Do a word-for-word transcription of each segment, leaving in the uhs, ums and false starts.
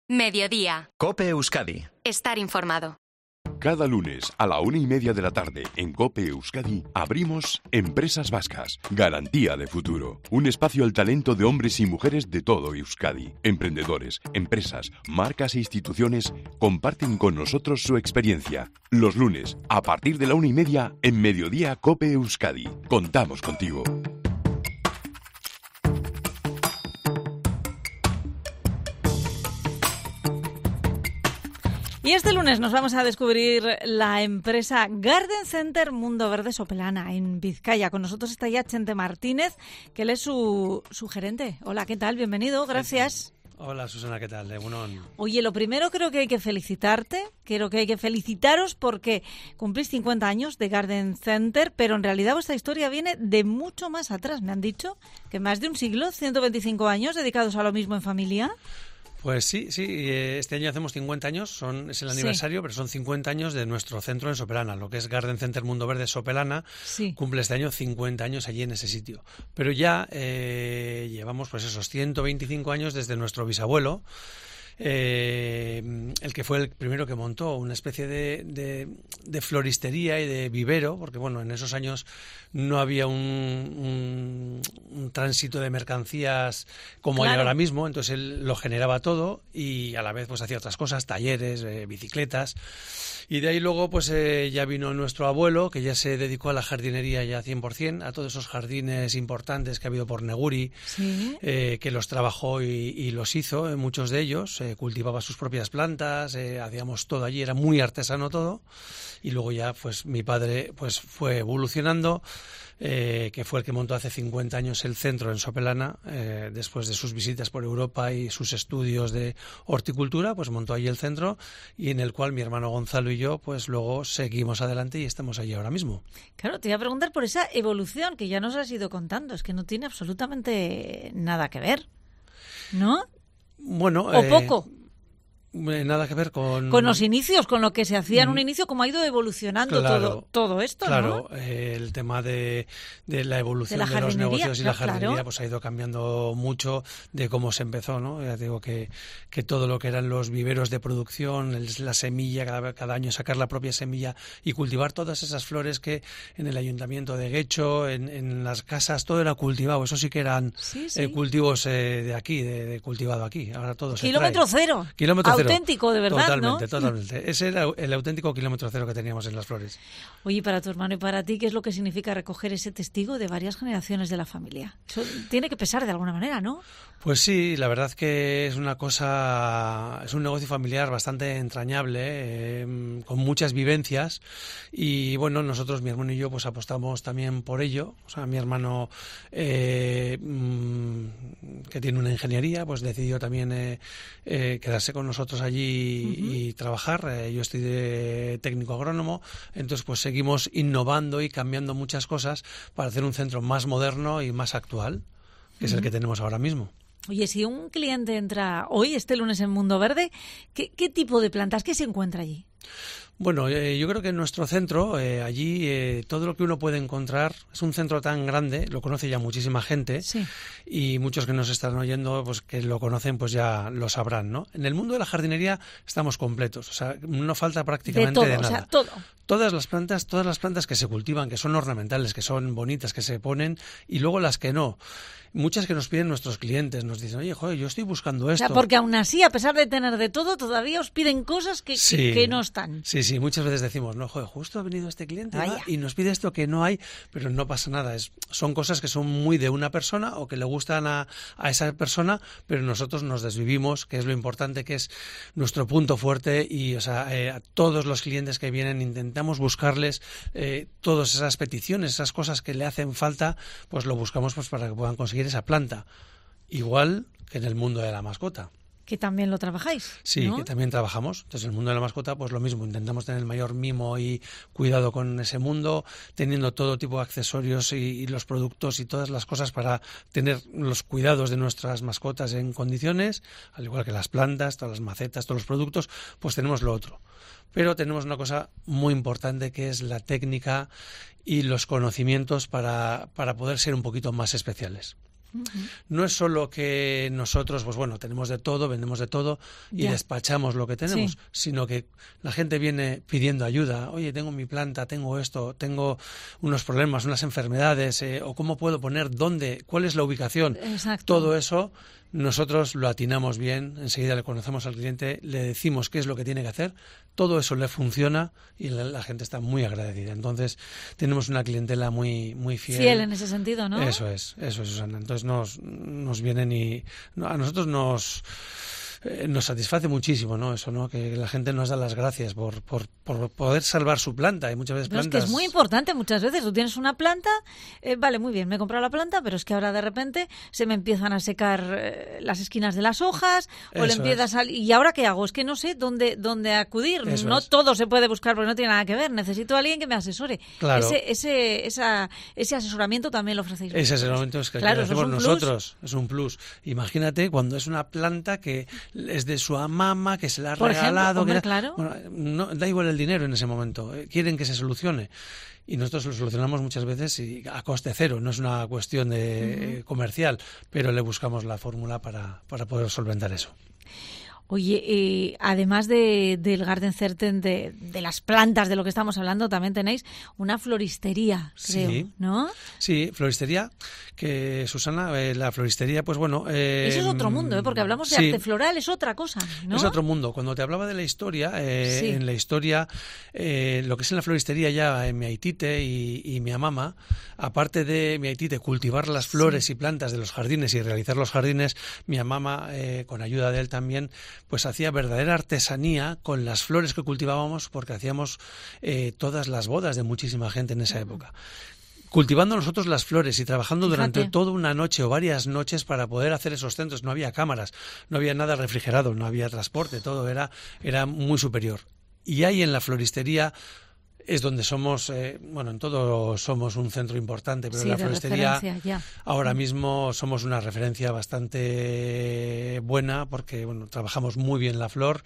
Mediodía. COPE Euskadi. Estar informado. Cada lunes a la una y media de la tarde en COPE Euskadi abrimos Empresas Vascas, garantía de futuro. Un espacio al talento de hombres y mujeres de todo Euskadi. Emprendedores, empresas, marcas e instituciones comparten con nosotros su experiencia. Los lunes, a partir de la una y media, en Mediodía COPE Euskadi. Contamos contigo. Y este lunes nos vamos a descubrir la empresa Garden Center Mundo Verde Sopelana en Vizcaya. Con nosotros está ya Chente Martínez, que él es su, su gerente. Hola, ¿qué tal? Bienvenido, gracias. Hola, Susana, ¿qué tal? Egunon. Oye, lo primero creo que hay que felicitarte, creo que hay que felicitaros porque cumplís cincuenta años de Garden Center, pero en realidad vuestra historia viene de mucho más atrás. Me han dicho que más de un siglo, ciento veinticinco años dedicados a lo mismo en familia. Pues sí, sí, este año hacemos cincuenta años, son, es el aniversario, sí. Pero son cincuenta años de nuestro centro en Sopelana, lo que es Garden Center Mundo Verde Sopelana, sí. Cumple este año cincuenta años allí en ese sitio. Pero ya eh, llevamos pues esos ciento veinticinco años desde nuestro bisabuelo, Eh, el que fue el primero que montó una especie de, de, de floristería y de vivero, porque bueno, en esos años no había un, un, un tránsito de mercancías como claro. Hay ahora mismo, entonces él lo generaba todo y a la vez pues hacía otras cosas, talleres, eh, bicicletas. Y de ahí luego pues eh, ya vino nuestro abuelo, que ya se dedicó a la jardinería ya cien por ciento, a todos esos jardines importantes que ha habido por Neguri, sí. eh, que los trabajó y, y los hizo, eh, muchos de ellos, eh, cultivaba sus propias plantas, eh, hacíamos todo allí, era muy artesano todo. Y luego ya pues mi padre pues fue evolucionando, eh, que fue el que montó hace cincuenta años el centro en Sopelana, eh, después de sus visitas por Europa y sus estudios de horticultura, pues montó allí el centro y en el cual mi hermano Gonzalo y yo pues luego seguimos adelante y estamos allí ahora mismo. Claro, te iba a preguntar por esa evolución que ya nos has ido contando, es que no tiene absolutamente nada que ver, ¿no? Bueno, o eh, poco. Nada que ver con... Con los inicios, con lo que se hacía en un inicio, cómo ha ido evolucionando claro, todo, todo esto, claro, ¿no? Eh, el tema de, de la evolución de, la de los negocios y no, la jardinería claro. pues ha ido cambiando mucho de cómo se empezó, ¿no? Ya digo que, que todo lo que eran los viveros de producción, el, la semilla, cada, cada año sacar la propia semilla y cultivar todas esas flores que en el ayuntamiento de Guecho, en, en las casas, todo era cultivado. Eso sí que eran sí, sí. Eh, cultivos eh, de aquí, de, de cultivado aquí. Ahora todo Kilómetro se trae. cero. Kilómetro cero. Auténtico, de verdad. Totalmente, ¿no? totalmente. Ese era el auténtico kilómetro cero que teníamos en las flores. Oye, para tu hermano y para ti, ¿qué es lo que significa recoger ese testigo de varias generaciones de la familia? Eso tiene que pesar de alguna manera, ¿no? Pues sí, la verdad que es una cosa, es un negocio familiar bastante entrañable, eh, con muchas vivencias y bueno, nosotros, mi hermano y yo, pues apostamos también por ello. O sea, mi hermano, eh, que tiene una ingeniería, pues decidió también eh, eh, quedarse con nosotros allí uh-huh. y trabajar. Eh, yo estoy de técnico agrónomo, entonces pues seguimos innovando y cambiando muchas cosas para hacer un centro más moderno y más actual, que uh-huh. es el que tenemos ahora mismo. Oye, si un cliente entra hoy, este lunes en Mundo Verde, ¿qué, qué tipo de plantas, qué se encuentra allí? Bueno, eh, yo creo que en nuestro centro, eh, allí, eh, todo lo que uno puede encontrar, es un centro tan grande, lo conoce ya muchísima gente, sí. Y muchos que nos están oyendo, pues que lo conocen, pues ya lo sabrán, ¿no? En el mundo de la jardinería estamos completos, o sea, no falta prácticamente de, todo, de nada. O sea, todo. Todas las plantas, todas las plantas que se cultivan, que son ornamentales, que son bonitas, que se ponen, y luego las que no. Muchas que nos piden nuestros clientes, nos dicen, oye, joder, yo estoy buscando esto. O sea, porque aún así, a pesar de tener de todo, todavía os piden cosas que, sí, que, que no están. Sí, sí, muchas veces decimos, no, joder, justo ha venido este cliente ¿va? y nos pide esto que no hay, pero no pasa nada. Es, son cosas que son muy de una persona o que le gustan a, a esa persona, pero nosotros nos desvivimos, que es lo importante, que es nuestro punto fuerte y, o sea, eh, a todos los clientes que vienen intentamos buscarles eh, todas esas peticiones, esas cosas que le hacen falta, pues lo buscamos pues para que puedan conseguir esa planta, igual que en el mundo de la mascota. Que también lo trabajáis, Sí, ¿no? que también trabajamos. Entonces, en el mundo de la mascota, pues lo mismo. Intentamos tener el mayor mimo y cuidado con ese mundo, teniendo todo tipo de accesorios y, y los productos y todas las cosas para tener los cuidados de nuestras mascotas en condiciones, al igual que las plantas, todas las macetas, todos los productos, pues tenemos lo otro. Pero tenemos una cosa muy importante que es la técnica y los conocimientos para, para poder ser un poquito más especiales. Uh-huh. No es solo que nosotros, pues bueno, tenemos de todo, vendemos de todo y ya. despachamos lo que tenemos, sí. sino que la gente viene pidiendo ayuda. Oye, tengo mi planta, tengo esto, tengo unos problemas, unas enfermedades, eh, o cómo puedo poner, dónde, cuál es la ubicación. Exacto. Todo eso nosotros lo atinamos bien, enseguida le conocemos al cliente, le decimos qué es lo que tiene que hacer, todo eso le funciona y la, la gente está muy agradecida. Entonces tenemos una clientela muy muy fiel. Fiel en ese sentido, ¿no? Eso es, eso es, Susana. Entonces nos, nos vienen y a nosotros nos... nos satisface muchísimo, ¿no? Eso, ¿no? Que la gente nos da las gracias por, por, por poder salvar su planta. Hay muchas veces pero plantas... es que es muy importante muchas veces. Tú tienes una planta, eh, vale, muy bien, me he comprado la planta, pero es que ahora de repente se me empiezan a secar eh, las esquinas de las hojas o Eso le empieza es. a salir... ¿Y ahora qué hago? Es que no sé dónde, dónde acudir. Eso no es. todo se puede buscar porque no tiene nada que ver. Necesito a alguien que me asesore. Claro. Ese, ese, esa, ese asesoramiento también lo ofrecéis. Ese asesoramiento es que, claro, que lo hacemos es nosotros. Es un plus. Imagínate cuando es una planta que es de su mamá, que se la ha Por regalado. Ejemplo, hombre, que claro. Bueno, no, da igual el dinero en ese momento. Quieren que se solucione. Y nosotros lo solucionamos muchas veces y a coste cero. No es una cuestión de, uh-huh. comercial, pero le buscamos la fórmula para, para poder solventar eso. Oye, eh, además de, del Garden Center, de, de las plantas, de lo que estamos hablando, también tenéis una floristería, creo, sí. ¿no? Sí, floristería, que Susana, eh, la floristería, pues bueno... Eh, Eso es otro mundo, ¿eh? Porque hablamos de sí, arte floral, es otra cosa, ¿no? Es otro mundo. Cuando te hablaba de la historia, eh, sí. en la historia, eh, lo que es en la floristería ya en mi Aitite y, y mi amama, aparte de mi Aitite cultivar las flores sí. y plantas de los jardines y realizar los jardines, mi amama, eh, con ayuda de él también, pues hacía verdadera artesanía con las flores que cultivábamos porque hacíamos eh, todas las bodas de muchísima gente en esa época. Cultivando nosotros las flores y trabajando Fíjate. durante toda una noche o varias noches para poder hacer esos centros. No había cámaras, no había nada refrigerado, no había transporte, todo era, era muy superior. Y ahí en la floristería es donde somos, eh, bueno, en todo somos un centro importante, pero sí, en la de floristería ya. ahora mismo somos una referencia bastante buena porque, bueno, trabajamos muy bien la flor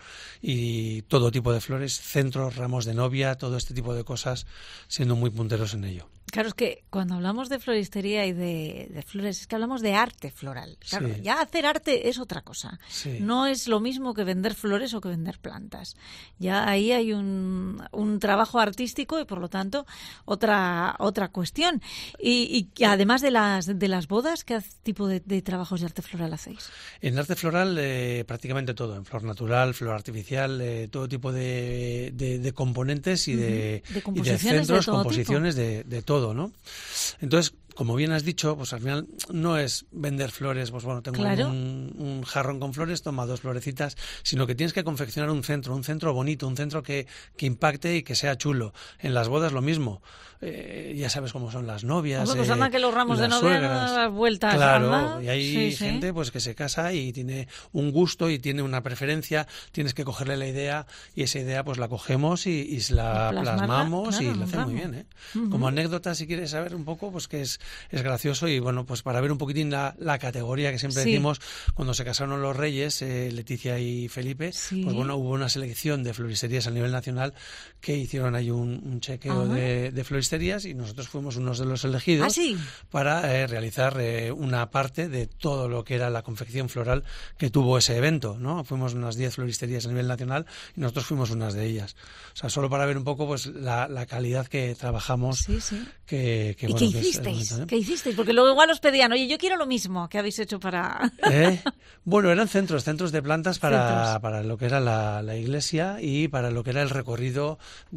y todo tipo de flores, centros, ramos de novia, todo este tipo de cosas, siendo muy punteros en ello. Claro, es que cuando hablamos de floristería y de, de flores, es que hablamos de arte floral. Claro, sí. ya hacer arte es otra cosa. Sí. No es lo mismo que vender flores o que vender plantas. Ya ahí hay un, un trabajo artístico y, por lo tanto, otra otra cuestión. Y, y además de las de las bodas, ¿qué tipo de, de trabajos de arte floral hacéis? En arte floral eh, prácticamente todo, en flor natural, flor artificial, eh, todo tipo de, de, de componentes y de, de, y de centros, de composiciones de, de todo. ¿no? Entonces, como bien has dicho, pues al final no es vender flores, pues bueno, tengo claro. un, un jarrón con flores, toma dos florecitas, sino que tienes que confeccionar un centro, un centro bonito, un centro que, que impacte y que sea chulo. En las bodas lo mismo. Eh, ya sabes cómo son las novias. Hombre, pues eh, anda que los ramos de novia no dan las vueltas. Claro, anda. y hay sí, gente sí. pues que se casa y tiene un gusto y tiene una preferencia, tienes que cogerle la idea y esa idea pues la cogemos y, y se la Plasmarla, plasmamos claro, y la hacemos muy bien. ¿eh? Uh-huh. Como anécdota, si quieres saber un poco, pues que es, es gracioso y bueno, pues para ver un poquitín la, la categoría que siempre sí. decimos, cuando se casaron los reyes, eh, Leticia y Felipe, sí. pues bueno, hubo una selección de floristerías a nivel nacional que hicieron ahí un, un chequeo uh-huh. de, de floristerías y nosotros fuimos unos de los elegidos ¿Ah, sí? para eh, realizar eh, una parte de todo lo que era la confección floral que tuvo ese evento, ¿no? Fuimos unas diez floristerías a nivel nacional y nosotros fuimos unas de ellas. O sea, solo para ver un poco pues la, la calidad que trabajamos. Sí, sí. Que, que, ¿Y bueno, qué que hicisteis? es, ¿eh? ¿Qué hicisteis? Porque luego igual os pedían, oye, yo quiero lo mismo que habéis hecho para... ¿Eh? Bueno, eran centros, centros de plantas para, centros. para lo que era la, la iglesia y para lo que era el recorrido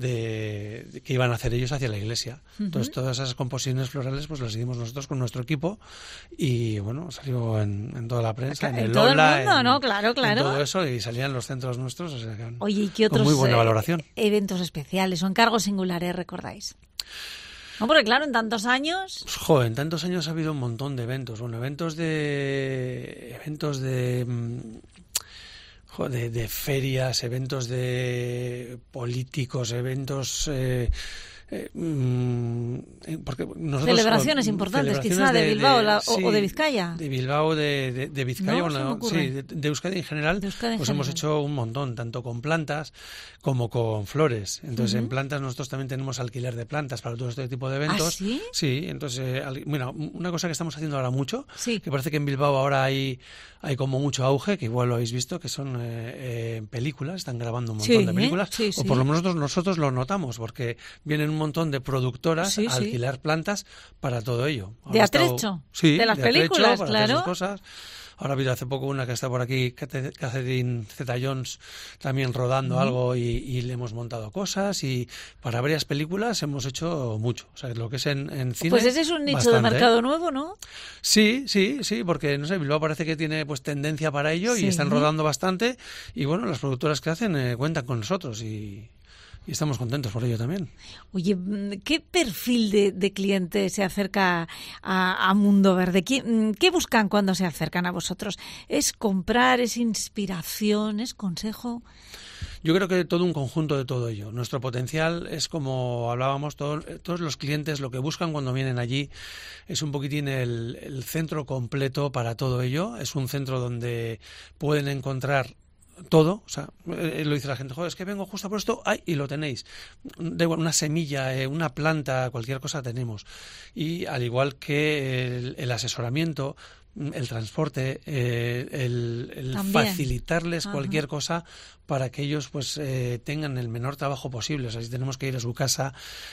de, de que iban a hacer ellos hacia la iglesia. Uh-huh. Entonces, todas esas composiciones florales pues las hicimos nosotros con nuestro equipo y, bueno, salió en, en toda la prensa, en, en el todo Lola, el mundo, en, ¿no? Claro, claro. en todo eso y salían los centros nuestros. O sea, que oye, ¿y qué otros con muy buena valoración. Eh, eventos especiales o encargos singulares recordáis? No, porque claro, en tantos años... Pues, jo, en tantos años ha habido un montón de eventos. Bueno, eventos de... eventos de... Jo, de, de ferias, eventos de políticos, eventos... Eh, Eh, mmm, porque nosotros, celebraciones importantes, quizá de, de Bilbao de, la, o, sí, o de Vizcaya. De Bilbao, de, de, de Vizcaya, no, bueno, sí, de, de Euskadi en general, Euskadi en pues general. hemos hecho un montón, tanto con plantas como con flores. Entonces, uh-huh. en plantas nosotros también tenemos alquiler de plantas para todo este tipo de eventos. ¿Ah, sí? Sí, entonces, eh, bueno, una cosa que estamos haciendo ahora mucho, sí. que parece que en Bilbao ahora hay, hay como mucho auge, que igual lo habéis visto, que son eh, eh, películas, están grabando un montón sí, de películas, sí, o sí. por lo menos nosotros, nosotros lo notamos, porque vienen un montón de productoras sí, a alquilar sí. plantas para todo ello. Ahora de atrecho, estado, sí, de las de películas, atrecho, para claro. hacer sus cosas. Ahora ha habido hace poco una que está por aquí, Catherine Zeta-Jones, también rodando uh-huh. algo y, y le hemos montado cosas, y para varias películas hemos hecho mucho. O sea, lo que es en, en cine. Pues ese es un nicho bastante, de mercado ¿eh? nuevo, ¿no? Sí, sí, sí, porque no sé, Bilbao parece que tiene pues tendencia para ello sí. y están rodando bastante, y bueno, las productoras que hacen eh, cuentan con nosotros y... Y estamos contentos por ello también. Oye, ¿qué perfil de, de cliente se acerca a, a Mundo Verde? ¿Qué, ¿Qué buscan cuando se acercan a vosotros? ¿Es comprar, es inspiración, es consejo? Yo creo que todo un conjunto de todo ello. Nuestro potencial es, como hablábamos, todo, todos los clientes lo que buscan cuando vienen allí es un poquitín el, el centro completo para todo ello. Es un centro donde pueden encontrar todo, o sea, eh, lo dice la gente, joder, es que vengo justo por esto, ay, y lo tenéis. Da igual, una semilla, eh, una planta, cualquier cosa tenemos. Y al igual que el, el asesoramiento, el transporte, eh, el, el facilitarles Ajá. cualquier cosa para que ellos pues eh, tengan el menor trabajo posible. O sea, si tenemos que ir a su casa,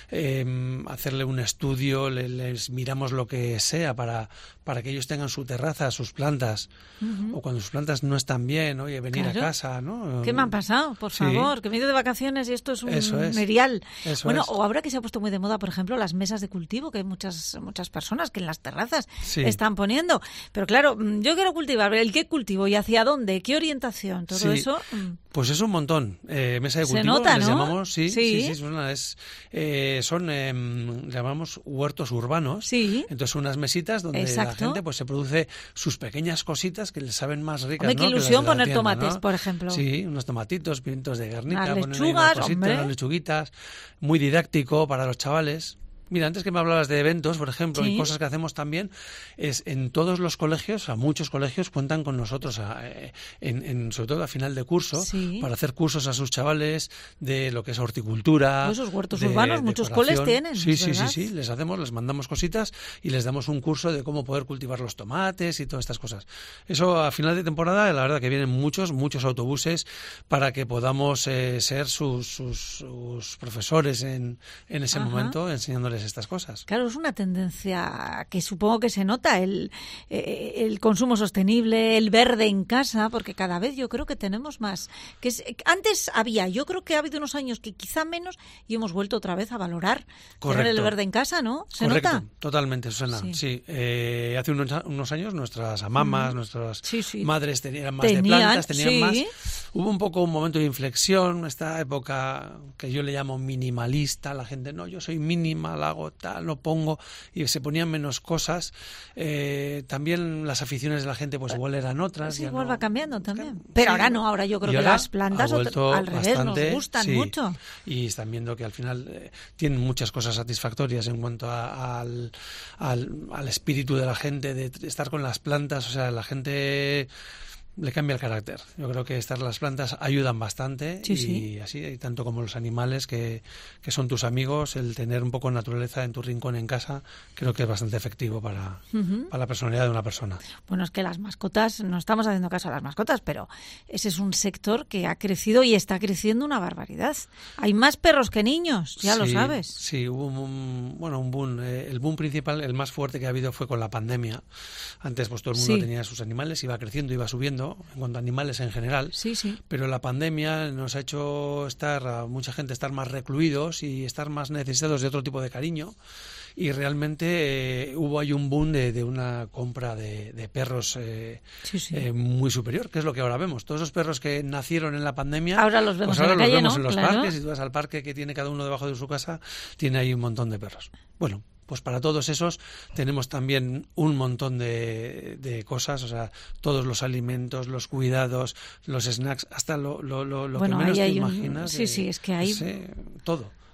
eh, hacerle un estudio, le, les miramos lo que sea para, para que ellos tengan su terraza, sus plantas, uh-huh. o cuando sus plantas no están bien, oye, venir claro. a casa, ¿no? ¿Qué me han pasado? Por sí. favor, que me he ido de vacaciones y esto es un Eso es. medial. Eso bueno, es. o ahora que se ha puesto muy de moda, por ejemplo, las mesas de cultivo, que hay muchas, muchas personas que en las terrazas sí. están poniendo. Pero claro, yo quiero cultivar, ¿el qué cultivo y hacia dónde? ¿Qué orientación? Todo sí. eso... Pues es un montón. Eh, mesa de cultivo, se nota, les ¿no? llamamos, sí, sí, sí, sí, son, es, eh, son eh, llamamos huertos urbanos. Sí. Entonces unas mesitas donde Exacto. la gente pues se produce sus pequeñas cositas que les saben más ricas. Hombre, ¿no? qué ilusión que las de poner tienda, tomates, ¿no? por ejemplo. Sí, unos tomatitos, pimientos de garnica, unas poner lechugas, unas cositas, hombre. unas lechuguitas, muy didáctico para los chavales. Mira, antes que me hablabas de eventos, por ejemplo, sí. y cosas que hacemos también, es en todos los colegios, a muchos colegios cuentan con nosotros, a, en, en, sobre todo a final de curso, sí. para hacer cursos a sus chavales de lo que es horticultura. Pues esos huertos de, urbanos, muchos coles tienen. Sí, sí, ¿verdad? sí, sí, les hacemos, les mandamos cositas y les damos un curso de cómo poder cultivar los tomates y todas estas cosas. Eso a final de temporada, la verdad que vienen muchos, muchos autobuses para que podamos eh, ser sus, sus, sus profesores en, en ese Ajá. momento, enseñándoles estas cosas. Claro, es una tendencia que supongo que se nota, el, eh, el consumo sostenible, el verde en casa, porque cada vez yo creo que tenemos más. Que es, antes había, yo creo que ha habido unos años que quizá menos y hemos vuelto otra vez a valorar tener el verde en casa, ¿no? ¿Se Correcto, nota? Totalmente, Susana. Sí, sí. Eh, hace unos, unos años nuestras amamas, mm. nuestras sí, sí. madres tenían más tenían, de plantas, tenían sí. más. Hubo un poco un momento de inflexión, esta época que yo le llamo minimalista, la gente, no, yo soy minimal, hago tal, lo pongo, y se ponían menos cosas. Eh, también las aficiones de la gente pues igual eran otras. Sí, ya igual no, va cambiando también. Pero sí, ahora no, ahora yo creo que las plantas al revés bastante, nos gustan sí, mucho. Y están viendo que al final eh, tienen muchas cosas satisfactorias en cuanto a, al, al, al espíritu de la gente, de estar con las plantas, o sea, la gente le cambia el carácter. Yo creo que estas las plantas ayudan bastante sí, y sí. así, y tanto como los animales que, que son tus amigos, el tener un poco de naturaleza en tu rincón en casa, creo que es bastante efectivo para, uh-huh. para la personalidad de una persona. Bueno, es que las mascotas, no estamos haciendo caso a las mascotas, pero ese es un sector que ha crecido y está creciendo una barbaridad. Hay más perros que niños, ya sí, lo sabes. Sí, hubo un, bueno, un boom. Eh, el boom principal, el más fuerte que ha habido fue con la pandemia. Antes pues todo el mundo sí. tenía sus animales, iba creciendo, iba subiendo en cuanto a animales en general, sí, sí. pero la pandemia nos ha hecho estar a mucha gente estar más recluidos y estar más necesitados de otro tipo de cariño, y realmente eh, hubo ahí un boom de, de una compra de, de perros eh, sí, sí. Eh, muy superior, que es lo que ahora vemos. Todos esos perros que nacieron en la pandemia, ahora los vemos, pues ahora en, la los calle, vemos ¿no? en los claro. parques, y tú vas al parque que tiene cada uno debajo de su casa, tiene ahí un montón de perros. Bueno, pues para todos esos tenemos también un montón de, de cosas, o sea, todos los alimentos, los cuidados, los snacks, hasta lo, lo, lo, lo bueno, que menos ahí te hay imaginas. Un... Sí, de, sí, es que hay... Sí, todo.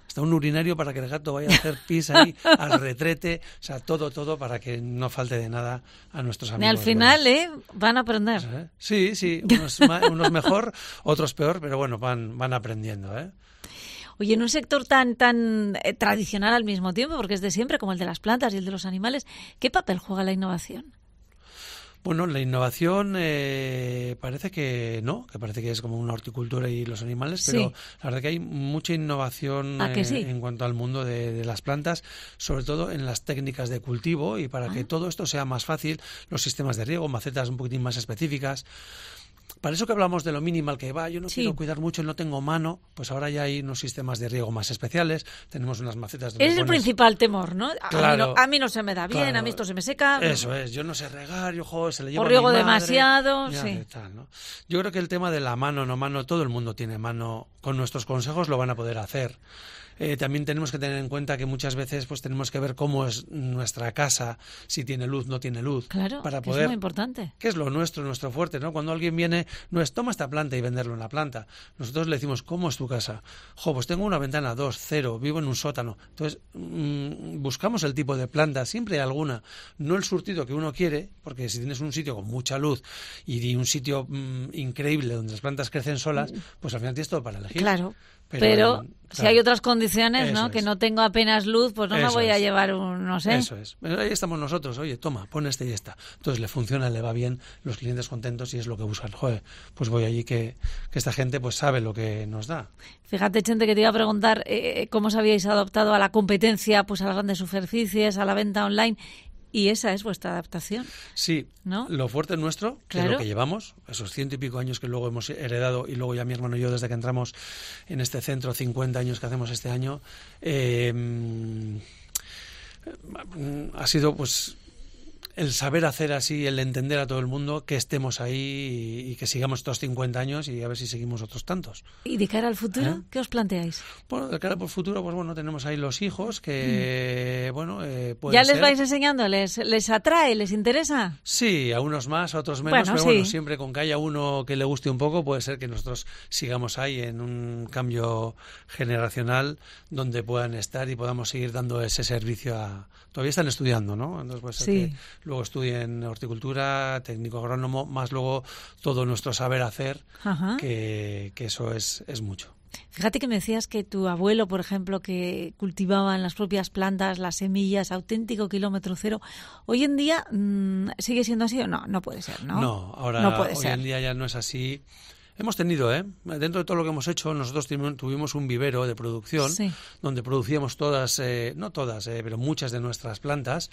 hasta un urinario para que el gato vaya a hacer pis ahí al retrete, o sea, todo, todo para que no falte de nada a nuestros amigos. Y al final, ¿eh? Van a aprender. ¿Eh? Sí, sí, unos, unos mejor, otros peor, pero bueno, van, van aprendiendo, ¿eh? Oye, en un sector tan tan eh, tradicional al mismo tiempo, porque es de siempre, como el de las plantas y el de los animales, ¿qué papel juega la innovación? Bueno, la innovación eh, parece que no, que parece que es como una horticultura y los animales, pero sí, la verdad que hay mucha innovación ¿A que sí? eh, en cuanto al mundo de, de las plantas, sobre todo en las técnicas de cultivo, y para ah. que todo esto sea más fácil, los sistemas de riego, macetas un poquitín más específicas. Para eso que hablamos de lo minimal, que va, yo no sí. quiero cuidar mucho, no tengo mano, pues ahora ya hay unos sistemas de riego más especiales, tenemos unas macetas... Es el pones... principal temor, ¿no? A, claro, mí no, a mí no se me da bien, claro, a mí esto se me seca... Eso es, yo no sé regar, yo, joder, se le lleva o riego a mi madre, demasiado, ya, sí. Tal, ¿no? Yo creo que el tema de la mano, no mano, todo el mundo tiene mano, con nuestros consejos lo van a poder hacer. Eh, también tenemos que tener en cuenta que muchas veces pues tenemos que ver cómo es nuestra casa, si tiene luz, no tiene luz. Claro, para que poder, es muy importante. ¿Qué es lo nuestro, nuestro fuerte? ¿No? Cuando alguien viene, no es toma esta planta y venderlo en la planta. Nosotros le decimos, ¿cómo es tu casa? Jo, pues tengo una ventana, dos, cero, vivo en un sótano. Entonces, mmm, buscamos el tipo de planta, siempre hay alguna. No el surtido que uno quiere, porque si tienes un sitio con mucha luz y un sitio mmm, increíble donde las plantas crecen solas, pues al final tienes todo para elegir. Claro. Pero, Pero claro, si hay otras condiciones, ¿no? Es. Que no tengo apenas luz, pues no eso me voy es. a llevar un, no sé. Eso es. Ahí estamos nosotros. Oye, toma, pon este y esta. Entonces le funciona, le va bien, los clientes contentos y es lo que buscan. Joder, pues voy allí que, que esta gente pues sabe lo que nos da. Fíjate, Chente, que te iba a preguntar eh, cómo os habíais adaptado a la competencia, pues a las grandes superficies, a la venta online. Y esa es vuestra adaptación. Sí, ¿no? Lo fuerte nuestro, que claro. es lo que llevamos, esos ciento y pico años que luego hemos heredado, y luego ya mi hermano y yo, desde que entramos en este centro, cincuenta años que hacemos este año, eh, ha sido pues el saber hacer así, el entender a todo el mundo, que estemos ahí y, y que sigamos estos cincuenta años y a ver si seguimos otros tantos. ¿Y de cara al futuro? ¿Eh? ¿Qué os planteáis? Bueno, de cara al futuro, pues bueno, tenemos ahí los hijos que, mm. bueno, eh, pueden ¿Ya les ser... vais enseñando? ¿Les, ¿Les atrae? ¿Les interesa? Sí, a unos más, a otros menos, bueno, pero sí. bueno, siempre con que haya uno que le guste un poco, puede ser que nosotros sigamos ahí en un cambio generacional donde puedan estar y podamos seguir dando ese servicio a... Todavía están estudiando, ¿no? Entonces puede ser sí. que luego estudien horticultura, técnico agrónomo, más luego todo nuestro saber hacer, que, que eso es, es mucho. Fíjate que me decías que tu abuelo, por ejemplo, que cultivaba en las propias plantas las semillas, auténtico kilómetro cero, hoy en día mmm, ¿sigue siendo así o no? No puede ser, ¿no? No, ahora no puede hoy ser. en día ya no es así. Hemos tenido, ¿eh? Dentro de todo lo que hemos hecho, nosotros tuvimos un vivero de producción sí. donde producíamos todas, eh, no todas, eh, pero muchas de nuestras plantas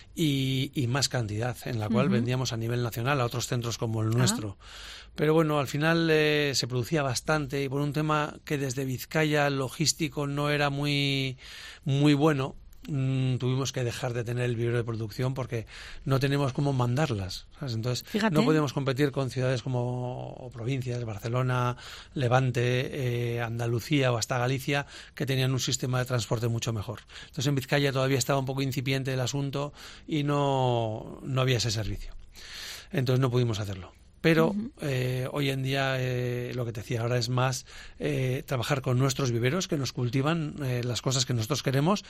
y, y más cantidad, en la cual uh-huh. vendíamos a nivel nacional a otros centros como el nuestro. Ah. Pero bueno, al final eh, se producía bastante y por un tema que desde Vizcaya logístico no era muy, muy bueno, Mm, tuvimos que dejar de tener el vivero de producción porque no tenemos cómo mandarlas, ¿sabes? Entonces Fíjate. no podemos competir con ciudades como o provincias, Barcelona, Levante, eh, Andalucía o hasta Galicia, que tenían un sistema de transporte mucho mejor. Entonces en Vizcaya todavía estaba un poco incipiente el asunto y no, no había ese servicio. Entonces no pudimos hacerlo. Pero uh-huh. eh, hoy en día eh, lo que te decía ahora es más eh, trabajar con nuestros viveros que nos cultivan eh, las cosas que nosotros queremos.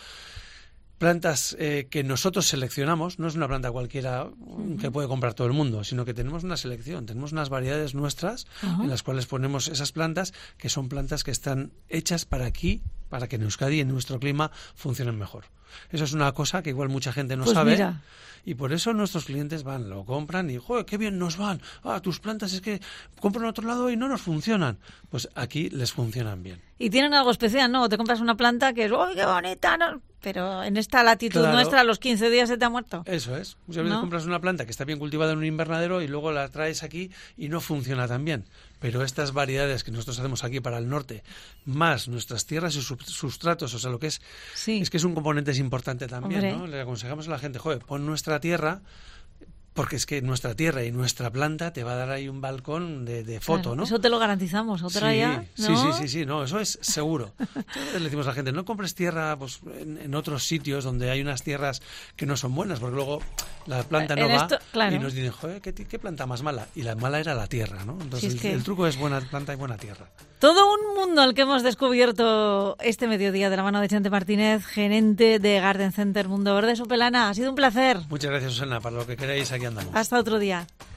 Plantas eh, que nosotros seleccionamos, no es una planta cualquiera uh-huh. que puede comprar todo el mundo, sino que tenemos una selección, tenemos unas variedades nuestras uh-huh. en las cuales ponemos esas plantas que son plantas que están hechas para aquí, para que en Euskadi, en nuestro clima, funcionen mejor. Eso es una cosa que igual mucha gente no pues sabe. Mira. Y por eso nuestros clientes van, lo compran y, joder, qué bien nos van. Ah, tus plantas es que compran a otro lado y no nos funcionan. Pues aquí les funcionan bien. Y tienen algo especial, ¿no? Te compras una planta que es, ¡oh, qué bonita! ¿no? Pero en esta latitud claro. nuestra, a los quince días se te ha muerto. Eso es. Muchas veces ¿no? compras una planta que está bien cultivada en un invernadero y luego la traes aquí y no funciona tan bien. Pero estas variedades que nosotros hacemos aquí para el norte, más nuestras tierras y sustratos, o sea, lo que es, sí. es que es un componente importante también, Hombre. ¿no? Le aconsejamos a la gente, joder, pon nuestra tierra, Porque es que nuestra tierra y nuestra planta te va a dar ahí un balcón de, de foto, claro, ¿no? Eso te lo garantizamos. Otra sí, ya, ¿no? sí, sí, sí, sí, no, eso es seguro. Entonces le decimos a la gente, no compres tierra pues, en, en otros sitios donde hay unas tierras que no son buenas, porque luego la planta no en va esto, claro. y nos dicen, joder, ¿qué, ¿qué planta más mala? Y la mala era la tierra, ¿no? Entonces si es el, que... el truco es buena planta y buena tierra. Todo un mundo al que hemos descubierto este mediodía de la mano de Chente Martínez, gerente de Garden Center Mundo Verde Sopelana. Ha sido un placer. Muchas gracias, Susana. Para lo que queráis, aquí andamos. Hasta otro día.